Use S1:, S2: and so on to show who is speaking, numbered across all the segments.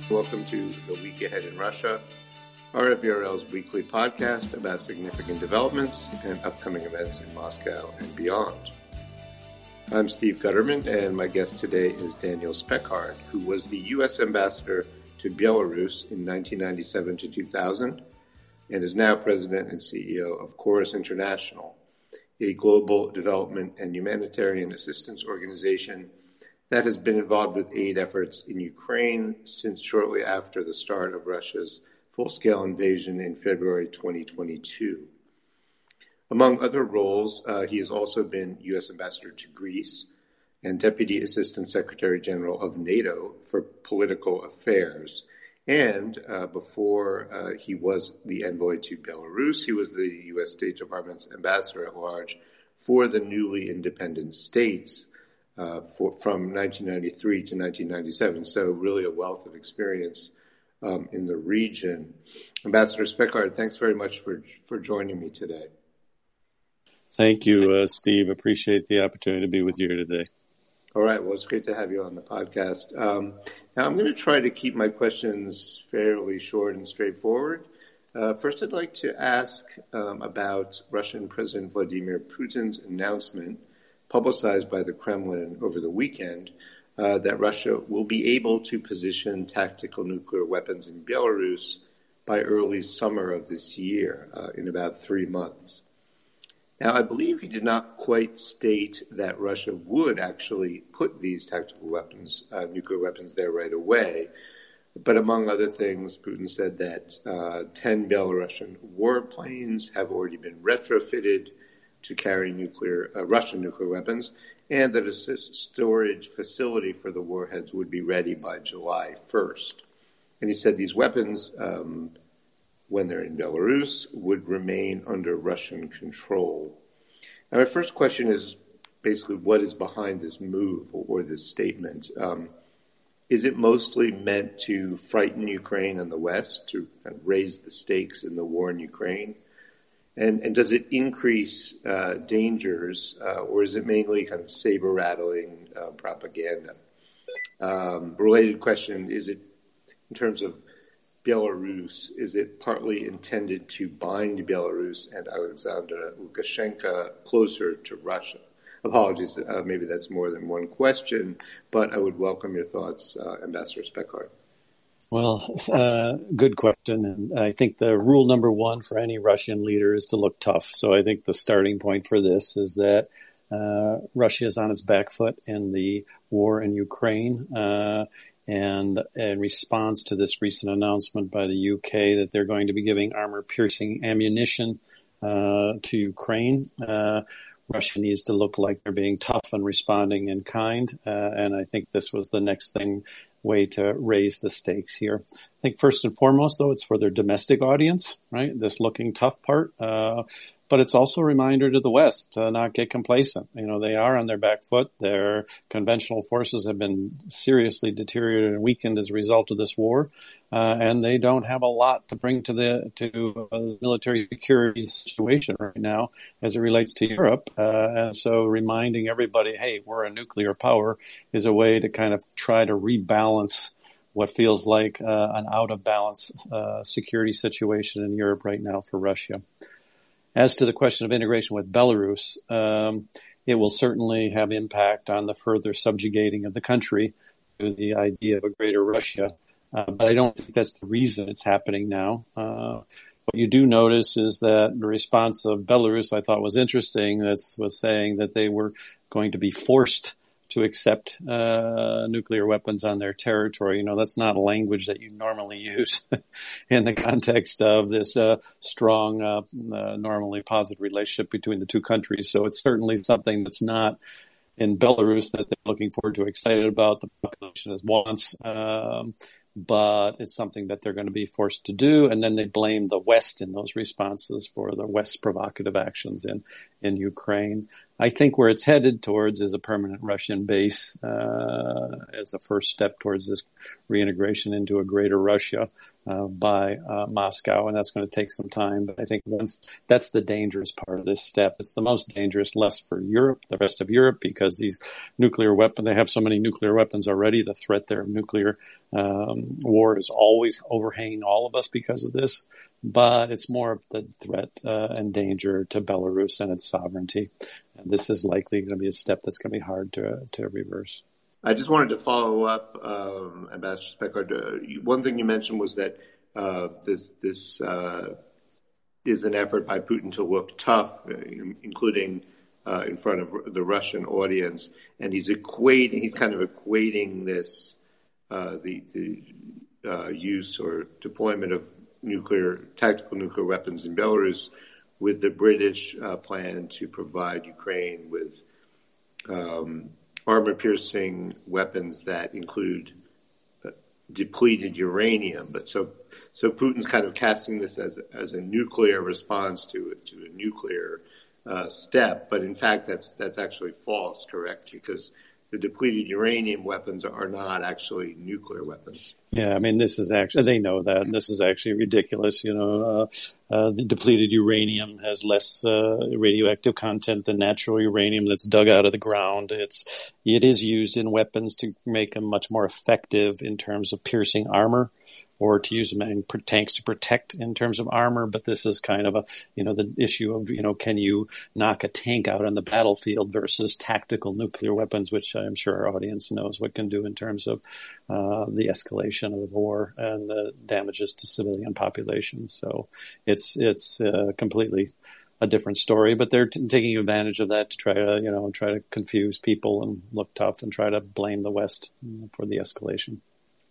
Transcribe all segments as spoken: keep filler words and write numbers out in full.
S1: Welcome to The Week Ahead in Russia, R F E R L's weekly podcast about significant developments and upcoming events in Moscow and beyond. I'm Steve Gutterman, and my guest today is Daniel Speckhardt, who was the U S ambassador to Belarus in nineteen ninety-seven to two thousand, and is now president and C E O of Chorus International, a global development and humanitarian assistance organization that has been involved with aid efforts in Ukraine since shortly after the start of Russia's full-scale invasion in February twenty twenty-two. Among other roles, uh, he has also been U S ambassador to Greece and Deputy Assistant Secretary General of NATO for Political Affairs. And uh, before uh, he was the envoy to Belarus, he was the U S State Department's ambassador at large for the newly independent states uh, for, from nineteen ninety-three to nineteen ninety-seven. So really a wealth of experience um, in the region. Ambassador Speckhardt, thanks very much for, for joining me today.
S2: Thank you, uh, Steve. Appreciate the opportunity to be with you today.
S1: All right. Well, it's great to have you on the podcast. Um, now, I'm going to try to keep my questions fairly short and straightforward. Uh, first, I'd like to ask um, about Russian President Vladimir Putin's announcement, publicized by the Kremlin over the weekend, uh, that Russia will be able to position tactical nuclear weapons in Belarus by early summer of this year, uh, in about three months. Now, I believe he did not quite state that Russia would actually put these tactical weapons, uh, nuclear weapons there right away. But among other things, Putin said that uh, ten Belarusian warplanes have already been retrofitted to carry nuclear, uh, Russian nuclear weapons, and that a storage facility for the warheads would be ready by July first. And he said these weapons, um, when they're in Belarus, would remain under Russian control. Now, my first question is basically what is behind this move or, or this statement? Um, is it mostly meant to frighten Ukraine and the West, to kind of raise the stakes in the war in Ukraine? And, and does it increase uh, dangers, uh, or is it mainly kind of saber-rattling uh, propaganda? Um, related question, is it, in terms of Belarus, is it partly intended to bind Belarus and Alexander Lukashenko closer to Russia? Apologies, uh, maybe that's more than one question, but I would welcome your thoughts, uh, Ambassador Speckhardt.
S2: Well, uh, good question. And I think the rule number one for any Russian leader is to look tough. So I think the starting point for this is that uh, Russia is on its back foot in the war in Ukraine. Uh, And in response to this recent announcement by the U K that they're going to be giving armor-piercing ammunition uh, to Ukraine, uh, Russia needs to look like they're being tough and responding in kind. Uh, and I think this was the next thing, way to raise the stakes here. I think first and foremost, though, it's for their domestic audience, right? This looking tough part. Uh, But it's also a reminder to the West to not get complacent. You know, they are on their back foot. Their conventional forces have been seriously deteriorated and weakened as a result of this war. Uh, and they don't have a lot to bring to the, to the military security situation right now as it relates to Europe. Uh, and so reminding everybody, hey, we're a nuclear power is a way to kind of try to rebalance what feels like uh, an out of balance uh, security situation in Europe right now for Russia. As to the question of integration with Belarus, um, it will certainly have impact on the further subjugating of the country to the idea of a greater Russia. Uh, but I don't think that's the reason it's happening now. Uh, what you do notice is that the response of Belarus, I thought was interesting, that was saying that they were going to be forced to accept uh nuclear weapons on their territory. You know, that's not a language that you normally use in the context of this uh strong, uh, uh normally positive relationship between the two countries. So it's certainly something that's not in Belarus that they're looking forward to, excited about. The population is wants, um, but it's something that they're going to be forced to do. And then they blame the West in those responses for the West's provocative actions in, in Ukraine. I think where it's headed towards is a permanent Russian base, uh, as a first step towards this reintegration into a greater Russia. uh, by uh, Moscow, and that's going to take some time. But I think once that's the dangerous part of this step. It's the most dangerous, less for Europe, the rest of Europe, because these nuclear weapons, they have so many nuclear weapons already. The threat there of nuclear um, war is always overhanging all of us because of this. But it's more of the threat uh, and danger to Belarus and its sovereignty. And this is likely going to be a step that's going to be hard to to reverse.
S1: I just wanted to follow up, um, Ambassador Spector. Uh, one thing you mentioned was that uh, this this uh, is an effort by Putin to look tough, including uh, in front of the Russian audience, and he's equating, he's kind of equating this uh, the the uh, use or deployment of nuclear tactical nuclear weapons in Belarus with the British uh, plan to provide Ukraine with um, armor-piercing weapons that include uh, depleted uranium. But so, so Putin's kind of casting this as as a nuclear response to to a nuclear uh, step. But in fact, that's that's actually false, correct? Because the depleted uranium weapons are not actually nuclear weapons.
S2: Yeah, I mean, this is actually, they know that, and this is actually ridiculous. You know, uh, uh, the depleted uranium has less, uh, radioactive content than natural uranium that's dug out of the ground. It's, it is used in weapons to make them much more effective in terms of piercing armor, or to use them in tanks to protect in terms of armor. But this is kind of a, you know, the issue of, you know, can you knock a tank out on the battlefield versus tactical nuclear weapons, which I'm sure our audience knows what can do in terms of uh the escalation of the war and the damages to civilian populations. So it's, it's uh, completely a different story, but they're t- taking advantage of that to try to, you know, try to confuse people and look tough and try to blame the West for the escalation.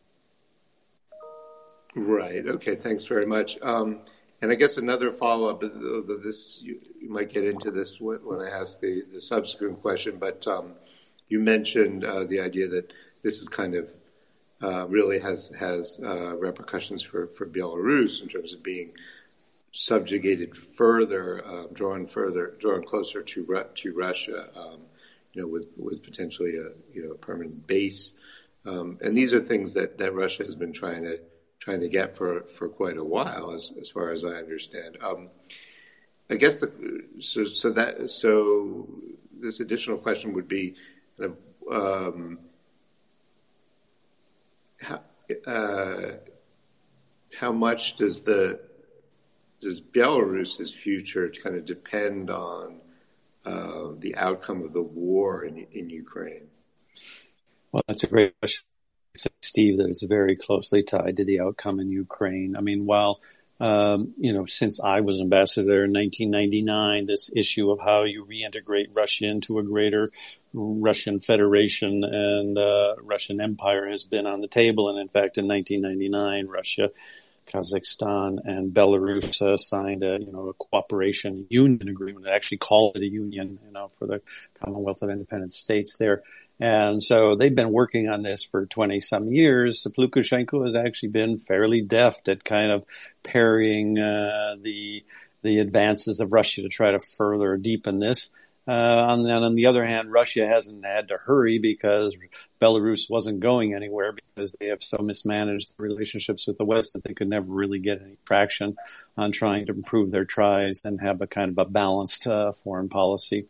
S1: Right. Okay. Thanks very much. Um, and I guess another follow-up, this you, you might get into this when I ask the, the subsequent question, but um, you mentioned uh, the idea that this is kind of uh, really has has uh, repercussions for, for Belarus in terms of being subjugated further, uh, drawn further, drawn closer to to Russia, um, you know, with with potentially a you know a permanent base, um, and these are things that, that Russia has been trying to. trying to get for, for quite a while, as as far as I understand. Um, I guess the, so so that so this additional question would be, um, how uh, how much does the does Belarus's future kind of depend on uh, the outcome of the war in in Ukraine?
S2: Well, that's a great question, Steve, that is very closely tied to the outcome in Ukraine. I mean, while, um, you know, since I was ambassador in nineteen ninety-nine, this issue of how you reintegrate Russia into a greater Russian Federation and uh, Russian Empire has been on the table. And in fact, in nineteen ninety-nine, Russia, Kazakhstan, and Belarus uh, signed a, you know, a cooperation union agreement. They actually called it a union, you know, for the Commonwealth of Independent States there. And so they've been working on this for twenty some years. So Lukashenko has actually been fairly deft at kind of parrying, uh, the, the advances of Russia to try to further deepen this. Uh, and then on the other hand, Russia hasn't had to hurry because Belarus wasn't going anywhere because they have so mismanaged the relationships with the West that they could never really get any traction on trying to improve their ties and have a kind of a balanced uh, foreign policy.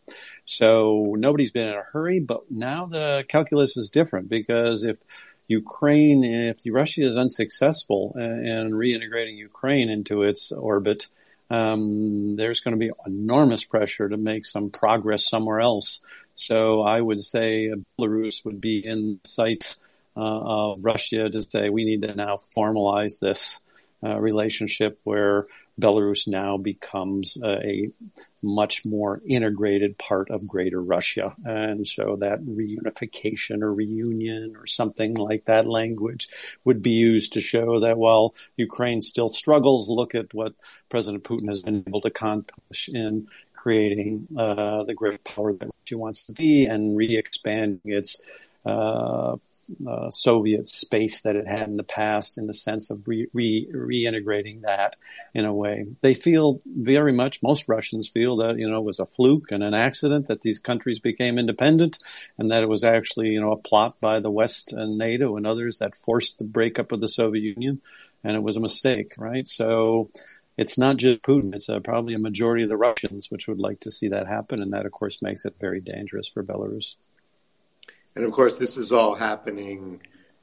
S2: So nobody's been in a hurry, but now the calculus is different because if Ukraine, if Russia is unsuccessful in, in reintegrating Ukraine into its orbit, Um, there's going to be enormous pressure to make some progress somewhere else. So I would say Belarus would be in sights uh, of Russia to say we need to now formalize this uh, relationship where Belarus now becomes uh, a much more integrated part of Greater Russia. And so that reunification or reunion or something like that language would be used to show that while Ukraine still struggles, look at what President Putin has been able to accomplish in creating uh, the great power that Russia wants to be and re-expanding its uh Uh, Soviet space that it had in the past in the sense of re, re, reintegrating that in a way. They feel very much, most Russians feel that, you know, it was a fluke and an accident that these countries became independent and that it was actually, you know, a plot by the West and NATO and others that forced the breakup of the Soviet Union. and it was a mistake, right? So it's not just Putin. It's uh, probably a majority of the Russians which would like to see that happen, and that, of course, makes it very dangerous for Belarus.
S1: And, of course, this is all happening,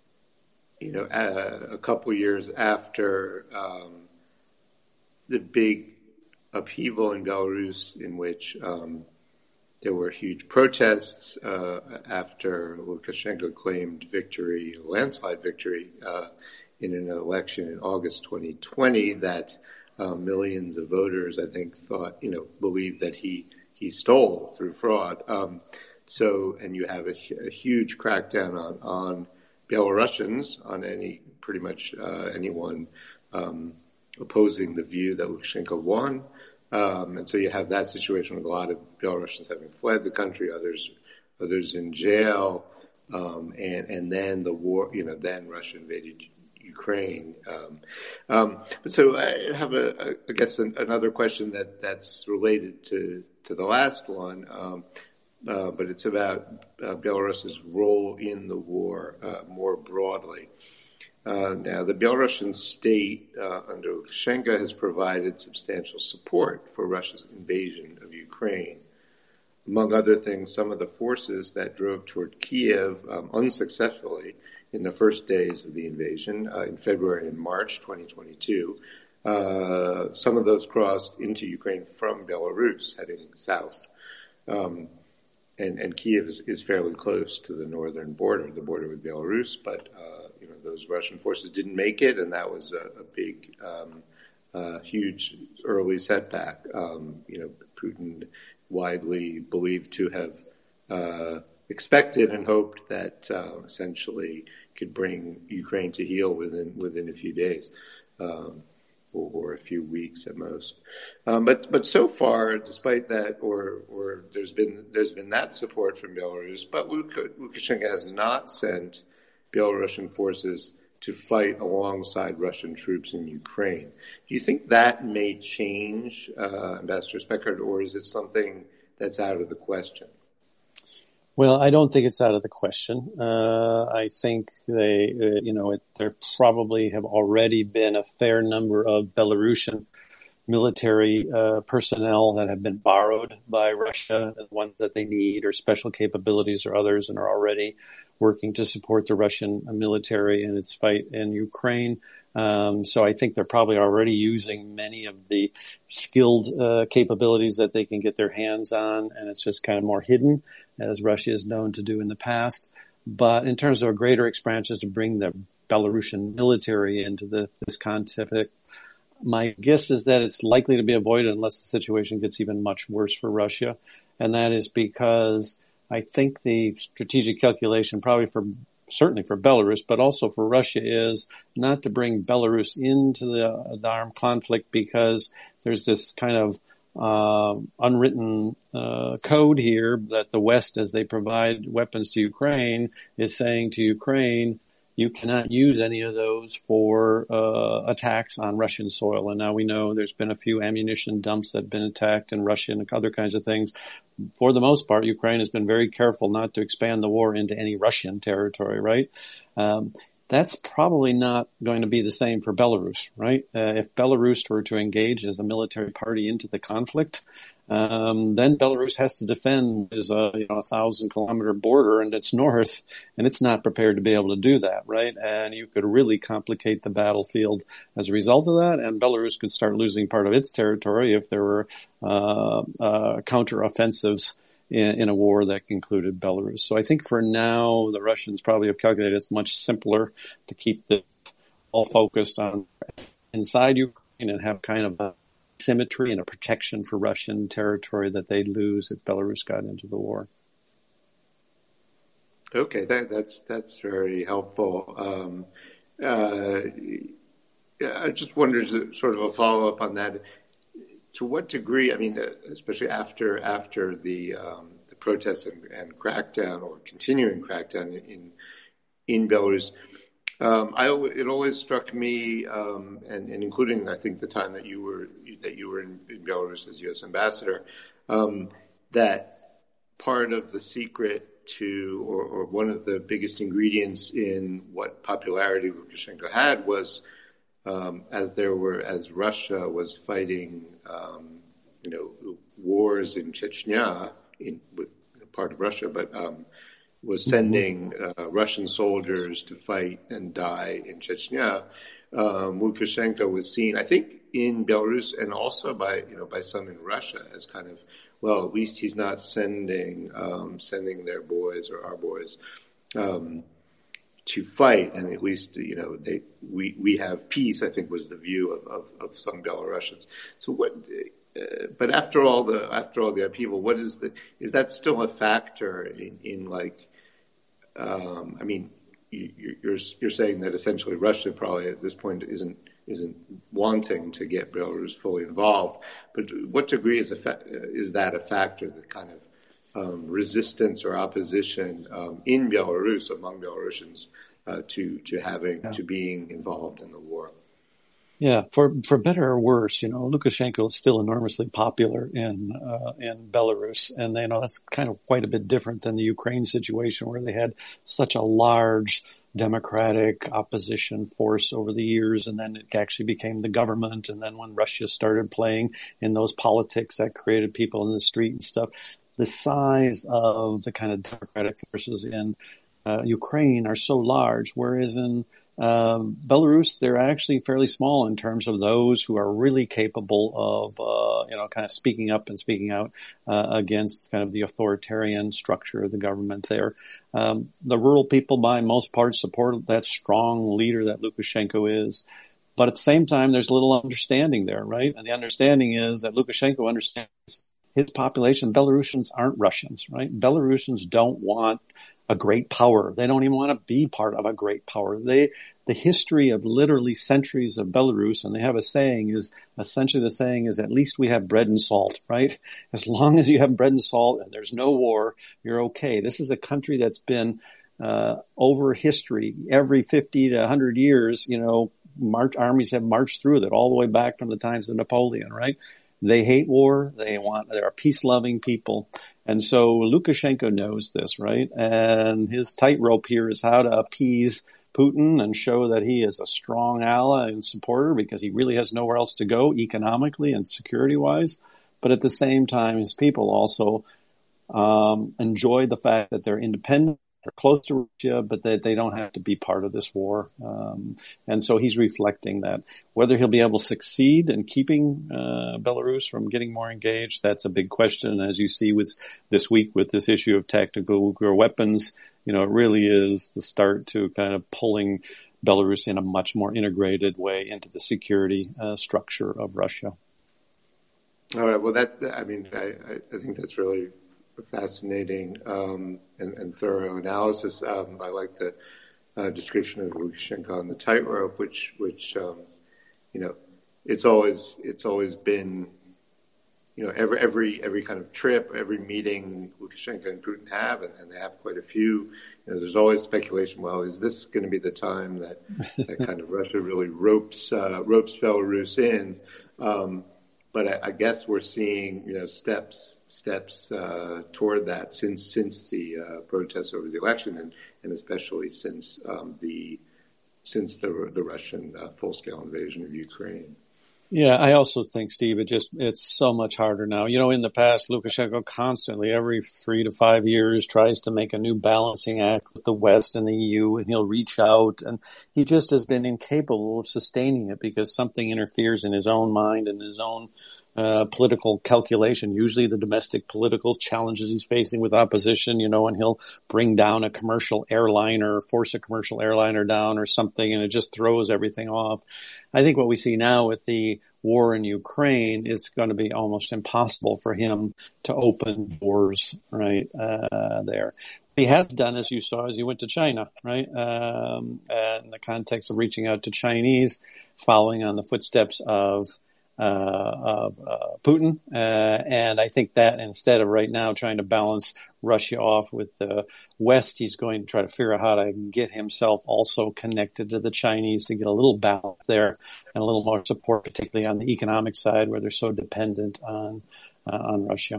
S1: you know, a, a couple years after um, the big upheaval in Belarus, in which um, there were huge protests uh, after Lukashenko claimed victory, a landslide victory, uh, in an election in August twenty twenty that uh, millions of voters, I think, thought, you know, believed that he, he stole through fraud. Um, so, and you have a, a huge crackdown on, on Belarusians, on any, pretty much uh, anyone um, opposing the view that Lukashenko won. Um, and so you have that situation with a lot of Belarusians having fled the country, others, others in jail, um, and, and then the war, you know, then Russia invaded Ukraine. Um, um, but so I have a, a I guess an, another question that, that's related to, to the last one, um, uh, but it's about uh, Belarus's role in the war uh, more broadly. Uh, now, the Belarusian state uh, under Lukashenko has provided substantial support for Russia's invasion of Ukraine. Among other things, some of the forces that drove toward Kiev um, unsuccessfully in the first days of the invasion, uh, in February and March twenty twenty-two, uh, some of those crossed into Ukraine from Belarus, heading south. Um, and, and Kiev is, is fairly close to the northern border, the border with Belarus, but uh, you know, those Russian forces didn't make it, and that was a, a big, um, uh, huge early setback. Um, you know, Putin widely believed to have uh, expected and hoped that uh, essentially could bring Ukraine to heel within within a few days, um, or, or a few weeks at most. Um, but but so far, despite that, or or there's been there's been that support from Belarus, but Lukashenko has not sent Belarusian forces to fight alongside Russian troops in Ukraine. Do you think that may change, uh, Ambassador Speckhard, or is it something that's out of the question?
S2: Well, I don't think it's out of the question. Uh, I think they, uh, you know, it, there probably have already been a fair number of Belarusian military uh, personnel that have been borrowed by Russia, the ones that they need, or special capabilities or others, and are already working to support the Russian military in its fight in Ukraine. Um, so I think they're probably already using many of the skilled uh, capabilities that they can get their hands on, and it's just kind of more hidden, as Russia is known to do in the past. But in terms of a greater expansion to bring the Belarusian military into the, this conflict, my guess is that it's likely to be avoided unless the situation gets even much worse for Russia. And that is because I think the strategic calculation, probably for certainly for Belarus, but also for Russia, is not to bring Belarus into the, the armed conflict, because there's this kind of uh, unwritten uh, code here that the West, as they provide weapons to Ukraine, is saying to Ukraine, you cannot use any of those for uh, attacks on Russian soil. And now we know there's been a few ammunition dumps that have been attacked in Russia and other kinds of things. For the most part, Ukraine has been very careful not to expand the war into any Russian territory, right? Um, that's probably not going to be the same for Belarus, right? Uh, if Belarus were to engage as a military party into the conflict, um, then Belarus has to defend is a, you know, a thousand kilometer border and it's north, and it's not prepared to be able to do that, right? And you could really complicate the battlefield as a result of that, and Belarus could start losing part of its territory if there were uh, uh, counter-offensives in, in a war that included Belarus. So I think for now, the Russians probably have calculated it's much simpler to keep the all focused on inside Ukraine and have kind of a symmetry and a protection for Russian territory that they'd lose if Belarus got into the war.
S1: Okay, that, that's that's very helpful. Um, uh, I just wondered, sort of a follow up on that. To what degree? I mean, especially after after the um, the protests and, and crackdown, or continuing crackdown in in Belarus. Um, I, it always struck me, um, and, and including, I think, the time that you were that you were in, in Belarus as U S ambassador, um, that part of the secret to, or, or one of the biggest ingredients in what popularity Lukashenko had was um, as there were, as Russia was fighting, um, you know, wars in Chechnya, in with part of Russia, but um, was sending uh, Russian soldiers to fight and die in Chechnya. Um, Lukashenko was seen, I think, in Belarus and also by you know by some in Russia as kind of, well, at least he's not sending um, sending their boys or our boys um, to fight, and at least you know they we we have peace. I think was the view of of, of some Belarusians. So what? Uh, but after all the after all the upheaval, what is the is that still a factor in, in like? Um, I mean, you, you're you're saying that essentially Russia probably at this point isn't isn't wanting to get Belarus fully involved. But what degree is a fa- is that a factor, the kind of um, resistance or opposition um, in Belarus among Belarusians uh, to to having yeah. to being involved in the war?
S2: Yeah, for for better or worse, you know, Lukashenko is still enormously popular in uh, in Belarus, and you know that's kind of quite a bit different than the Ukraine situation, where they had such a large democratic opposition force over the years, and then it actually became the government, and then when Russia started playing in those politics, that created people in the street and stuff. The size of the kind of democratic forces in uh, Ukraine are so large, whereas in Um, Belarus, they're actually fairly small in terms of those who are really capable of, uh, you know, kind of speaking up and speaking out uh, against kind of the authoritarian structure of the government there. Um, the rural people, by most part, support that strong leader that Lukashenko is. But at the same time, there's a little understanding there, right? And the understanding is that Lukashenko understands his population. Belarusians aren't Russians, right? Belarusians don't want a great power. They don't even want to be part of a great power. They, the history of literally centuries of Belarus, and they have a saying is, essentially the saying is, at least we have bread and salt, right? As long as you have bread and salt and there's no war, you're okay. This is a country that's been, uh, over history, every fifty to one hundred years, you know, march, armies have marched through it all the way back from the times of Napoleon, right? They hate war. They want, they're a peace-loving people. And so Lukashenko knows this, right? And his tightrope here is how to appease Putin and show that he is a strong ally and supporter, because he really has nowhere else to go economically and security-wise. But at the same time, his people also um, enjoy the fact that they're independent, they're close to Russia, but that they don't have to be part of this war. Um, and so he's reflecting that. Whether he'll be able to succeed in keeping uh, Belarus from getting more engaged, that's a big question. As you see with this week with this issue of tactical nuclear weapons, you know, it really is the start to kind of pulling Belarus in a much more integrated way into the security uh, structure of Russia.
S1: All right. Well, that, I mean, I, I think that's really fascinating um, and, and thorough analysis. Um, I like the uh, description of Lukashenko on the tightrope, which, which um, you know, it's always it's always been, you know, every every every kind of trip, every meeting Lukashenko and Putin have, and, and they have quite a few. You know, there's always speculation. Well, is this going to be the time that, that kind of Russia really ropes uh, ropes Belarus in? Um, But I, I guess we're seeing, you know, steps steps uh, toward that since since the uh, protests over the election, and, and especially since um, the since the the Russian uh, full scale invasion of Ukraine.
S2: Yeah, I also think, Steve, it just, it's so much harder now. You know, in the past, Lukashenko constantly, every three to five years, tries to make a new balancing act with the West and the E U, and he'll reach out, and he just has been incapable of sustaining it because something interferes in his own mind and his own uh, political calculation, usually the domestic political challenges he's facing with opposition, you know, and he'll bring down a commercial airliner, force a commercial airliner down or something, and it just throws everything off. I think what we see now with the war in Ukraine, it's going to be almost impossible for him to open doors, right, uh, there. What he has done, as you saw, is he went to China, right, um, in the context of reaching out to Chinese, following on the footsteps of Uh, of uh, Putin, uh, and I think that instead of right now trying to balance Russia off with the West, he's going to try to figure out how to get himself also connected to the Chinese to get a little balance there and a little more support, particularly on the economic side where they're so dependent on uh, on Russia.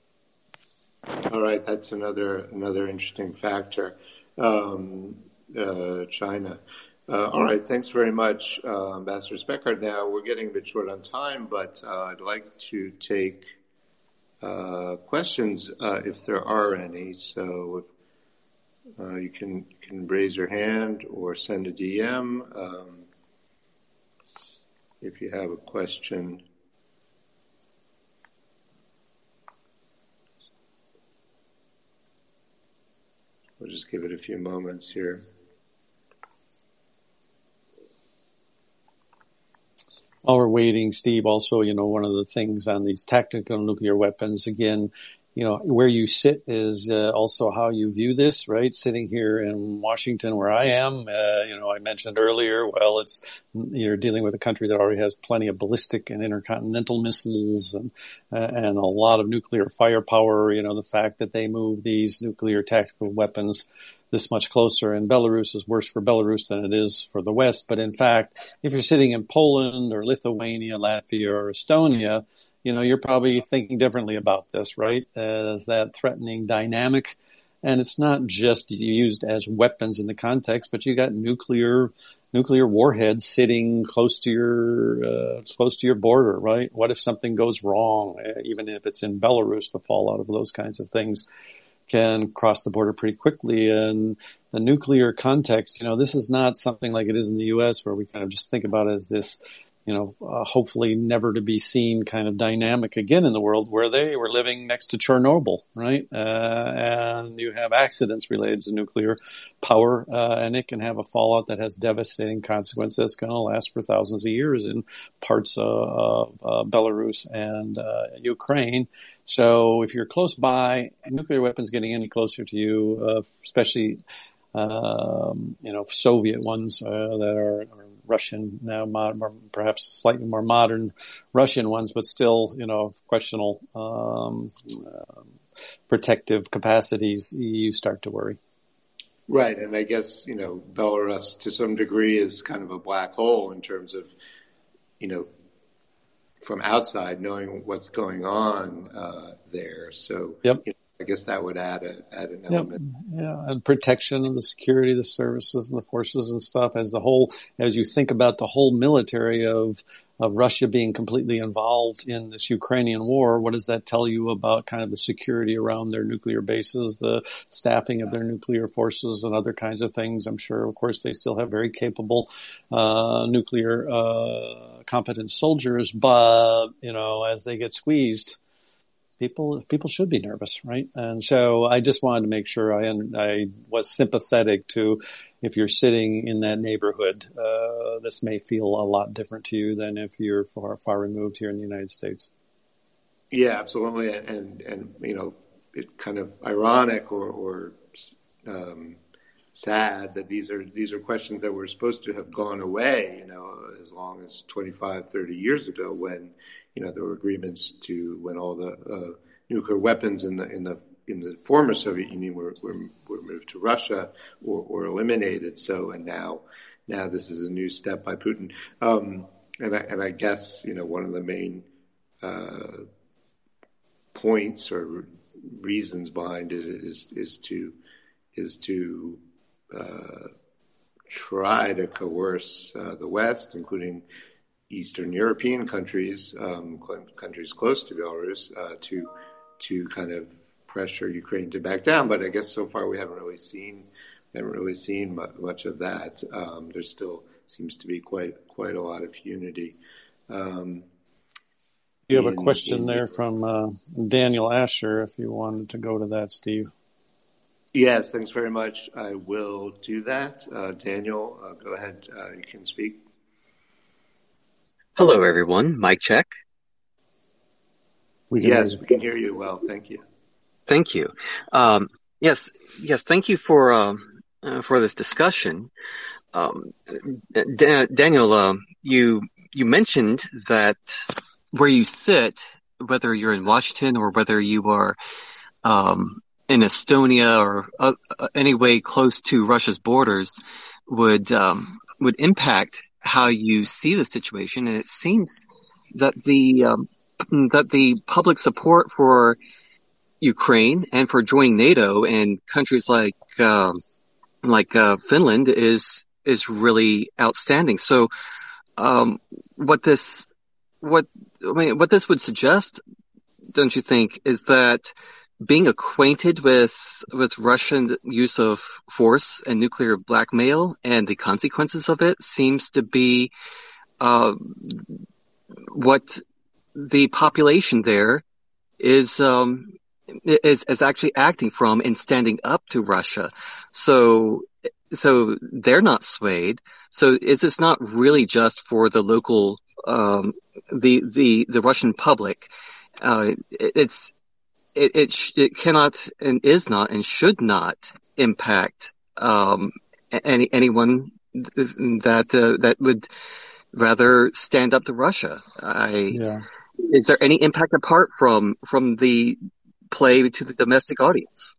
S1: All right, that's another another interesting factor. Um, uh, China. Uh, all right, thanks very much, uh, Ambassador Speckhard. Now, we're getting a bit short on time, but uh, I'd like to take uh, questions uh, if there are any. So if, uh, you can can raise your hand or send a D M um, if you have a question. We'll just give it a few moments here.
S2: While we're waiting, Steve, also, you know, one of the things on these tactical nuclear weapons, again, you know, where you sit is uh, also how you view this, right? Sitting here in Washington where I am, uh, you know, I mentioned earlier, well, it's, you're dealing with a country that already has plenty of ballistic and intercontinental missiles and, uh, and a lot of nuclear firepower, you know, the fact that they move these nuclear tactical weapons this much closer, and Belarus is worse for Belarus than it is for the West. But in fact, if you're sitting in Poland or Lithuania, Latvia, or Estonia, you know, you're probably thinking differently about this, right? As that threatening dynamic. And it's not just used as weapons in the context, but you got nuclear, nuclear warheads sitting close to your, uh, close to your border, right? What if something goes wrong, even if it's in Belarus, the fallout of those kinds of things can cross the border pretty quickly. And the nuclear context, you know, this is not something like it is in the U S where we kind of just think about it as this, you know, uh, hopefully never to be seen kind of dynamic again in the world, where they were living next to Chernobyl, right? Uh, and you have accidents related to nuclear power, uh, and it can have a fallout that has devastating consequences that's going to last for thousands of years in parts of, of uh, Belarus and uh, Ukraine. So if you're close by, nuclear weapons getting any closer to you, uh, especially, um, you know, Soviet ones uh, that are, are Russian now, mod, perhaps slightly more modern Russian ones, but still, you know, questionable um, uh, protective capacities, you start to worry.
S1: Right, and I guess, you know, Belarus to some degree is kind of a black hole in terms of, you know, from outside knowing what's going on uh, there. So
S2: yep.
S1: you know, I guess that would add a add an
S2: yep.
S1: element.
S2: Yeah, and protection of the security, the services, and the forces and stuff. As the whole, as you think about the whole military of of Russia being completely involved in this Ukrainian war, what does that tell you about kind of the security around their nuclear bases, the staffing of their nuclear forces, and other kinds of things? I'm sure, of course, they still have very capable uh nuclear uh competent soldiers, but you know, as they get squeezed, people people should be nervous, right? And so I just wanted to make sure I I was sympathetic to, if you're sitting in that neighborhood, uh, this may feel a lot different to you than if you're far far removed here in the United States.
S1: Yeah, absolutely, and and you know, it's kind of ironic or or um, sad that these are these are questions that were supposed to have gone away, you know, as long as twenty-five, thirty years ago, when you know there were agreements to when all the uh, nuclear weapons in the in the in the former Soviet Union were were, were moved to Russia or, or eliminated. So, and now now this is a new step by Putin. Um, and I and I guess you know one of the main uh, points or reasons behind it is is to is to uh, try to coerce uh, the West, including Eastern European countries, um, countries close to Belarus, uh, to to kind of pressure Ukraine to back down. But I guess so far we haven't really seen haven't really seen much of that. Um, there still seems to be quite quite a lot of unity. Um,
S2: you have in, a question in, there from uh, Daniel Asher, if you wanted to go to that, Steve.
S1: Yes, thanks very much. I will do that. Uh, Daniel, uh, go ahead. Uh, you can speak.
S3: Hello, everyone. Mic check.
S1: We yes, we can hear you well. Thank you.
S3: Thank you. Um, yes, yes. Thank you for uh, uh, for this discussion. Um, Da- Daniel, uh, you you mentioned that where you sit, whether you're in Washington or whether you are um, in Estonia or uh, any way close to Russia's borders, would um, would impact how you see the situation. And it seems that the um, that the public support for Ukraine and for joining NATO and countries like um, like uh, Finland is is really outstanding. So, um, what this, what, I mean, what this would suggest, don't you think, is that being acquainted with, with Russian use of force and nuclear blackmail and the consequences of it seems to be, uh, what the population there is, um, is, is actually acting from and standing up to Russia. So, so they're not swayed. So is this not really just for the local, um, the, the, the Russian public? Uh, it, it's, it, it, sh- it cannot and is not and should not impact, um, any, anyone that, uh, that would rather stand up to Russia. I,
S2: Yeah.
S3: Is there any impact apart from, from the play to the domestic audience?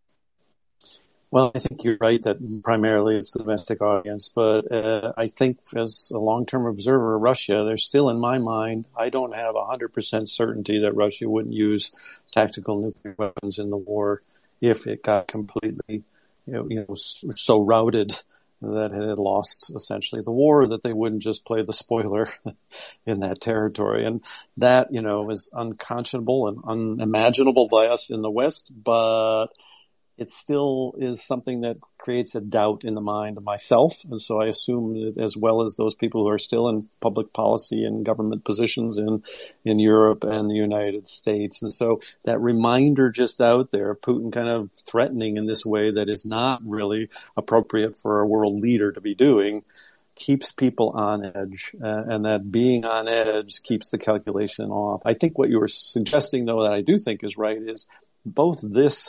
S2: Well, I think you're right that primarily it's the domestic audience, but uh, I think as a long-term observer of Russia, there's still in my mind, I don't have one hundred percent certainty that Russia wouldn't use tactical nuclear weapons in the war if it got completely, you know, you know so routed that it had lost essentially the war, that they wouldn't just play the spoiler in that territory. And that, you know, is unconscionable and unimaginable by us in the West, but it still is something that creates a doubt in the mind of myself. And so I assume that as well as those people who are still in public policy and government positions in, in Europe and the United States. And so that reminder just out there, Putin kind of threatening in this way that is not really appropriate for a world leader to be doing, keeps people on edge, uh, and that being on edge keeps the calculation off. I think what you were suggesting, though, that I do think is right, is both this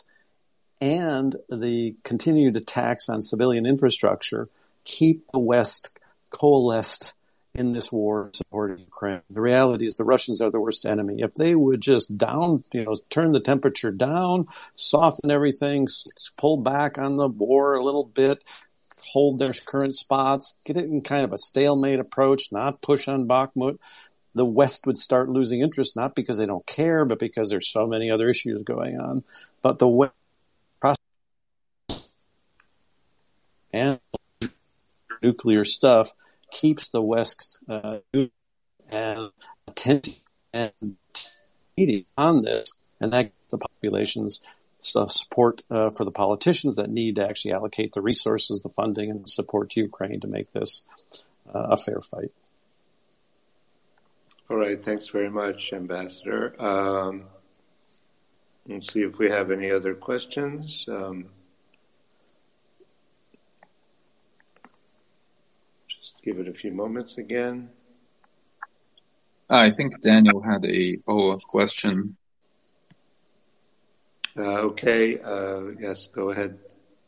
S2: and the continued attacks on civilian infrastructure keep the West coalesced in this war supporting Ukraine. The reality is the Russians are the worst enemy. If they would just down, you know, turn the temperature down, soften everything, pull back on the war a little bit, hold their current spots, get it in kind of a stalemate approach, not push on Bakhmut, the West would start losing interest, not because they don't care, but because there's so many other issues going on. But the West and nuclear stuff keeps the West uh, and attentive and meeting on this, and that gives the populations uh, support uh, for the politicians that need to actually allocate the resources, the funding, and the support to Ukraine to make this uh, a fair fight.
S1: All right, thanks very much, Ambassador. Um, let's see if we have any other questions. Um, Give it a few moments again.
S4: I think Daniel had a follow-up question.
S1: Uh, okay. Uh, yes, go ahead.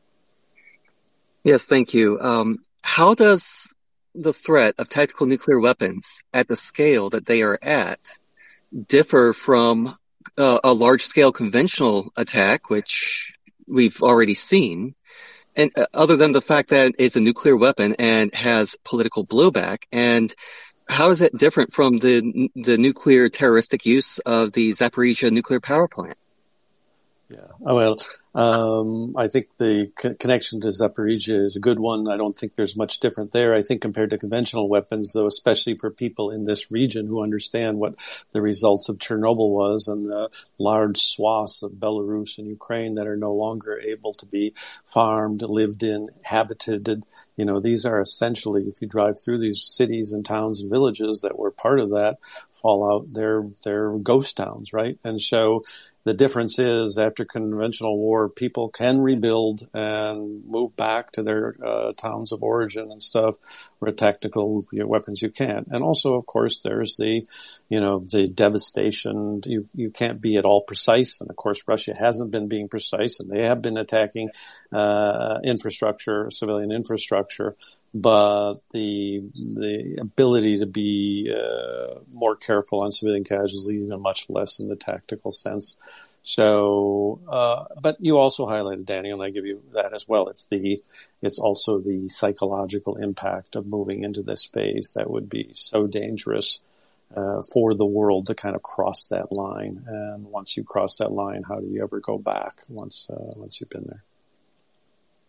S3: Yes, thank you. Um, how does the threat of tactical nuclear weapons at the scale that they are at differ from uh, a large-scale conventional attack, which we've already seen? And uh, other than the fact that it's a nuclear weapon and has political blowback, and how is it different from the the nuclear terroristic use of the Zaporizhia nuclear power plant?
S2: Yeah. Oh, well, um, I think the co- connection to Zaporizhia is a good one. I don't think there's much different there. I think compared to conventional weapons, though, especially for people in this region who understand what the results of Chernobyl was and the large swaths of Belarus and Ukraine that are no longer able to be farmed, lived in, habited. You know, these are essentially, if you drive through these cities and towns and villages that were part of that fallout, they're, they're ghost towns, right? And so, the difference is after conventional war, people can rebuild and move back to their uh, towns of origin and stuff where tactical you know, weapons you can't. And also, of course, there's the, you know, the devastation. You, you can't be at all precise. And of course, Russia hasn't been being precise and they have been attacking uh, infrastructure, civilian infrastructure. But the the ability to be uh, more careful on civilian casualties and much less in the tactical sense. So, uh, but you also highlighted, Daniel, and I give you that as well. It's the it's also the psychological impact of moving into this phase that would be so dangerous uh, for the world to kind of cross that line. And once you cross that line, how do you ever go back? Once uh, once you've been there.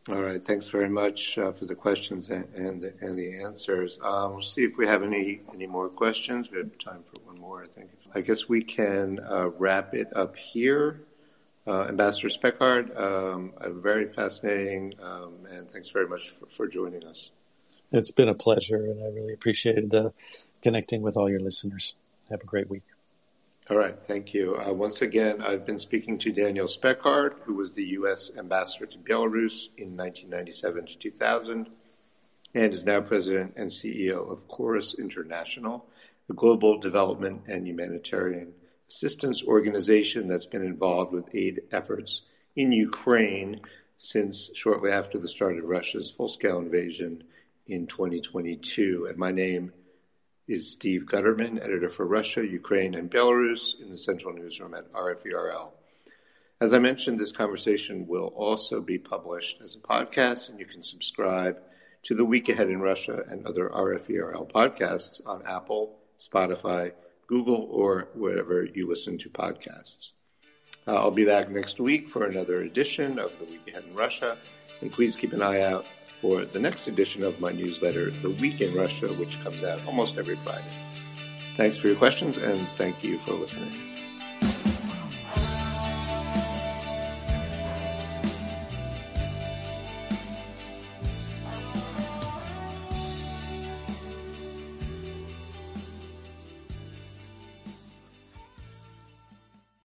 S1: All right. Thanks very much uh, for the questions and, and, and the answers. Um, we'll see if we have any, any more questions. We have time for one more, I think. I guess we can uh, wrap it up here. Uh, Ambassador Speckhard, um, a very fascinating, um, and thanks very much for, for joining us.
S2: It's been a pleasure, and I really appreciated uh, connecting with all your listeners. Have a great week.
S1: All right, thank you. Uh, once again, I've been speaking to Daniel Speckhard, who was the U S ambassador to Belarus in nineteen ninety-seven to two thousand, and is now president and C E O of Chorus International, a global development and humanitarian assistance organization that's been involved with aid efforts in Ukraine since shortly after the start of Russia's full-scale invasion in twenty twenty-two. And my name is Steve Gutterman, editor for Russia, Ukraine, and Belarus in the Central Newsroom at R F E R L. As I mentioned, this conversation will also be published as a podcast, and you can subscribe to The Week Ahead in Russia and other R F E R L podcasts on Apple, Spotify, Google, or wherever you listen to podcasts. Uh, I'll be back next week for another edition of The Week Ahead in Russia, and please keep an eye out for the next edition of my newsletter, The Week in Russia, which comes out almost every Friday. Thanks for your questions, and thank you for listening.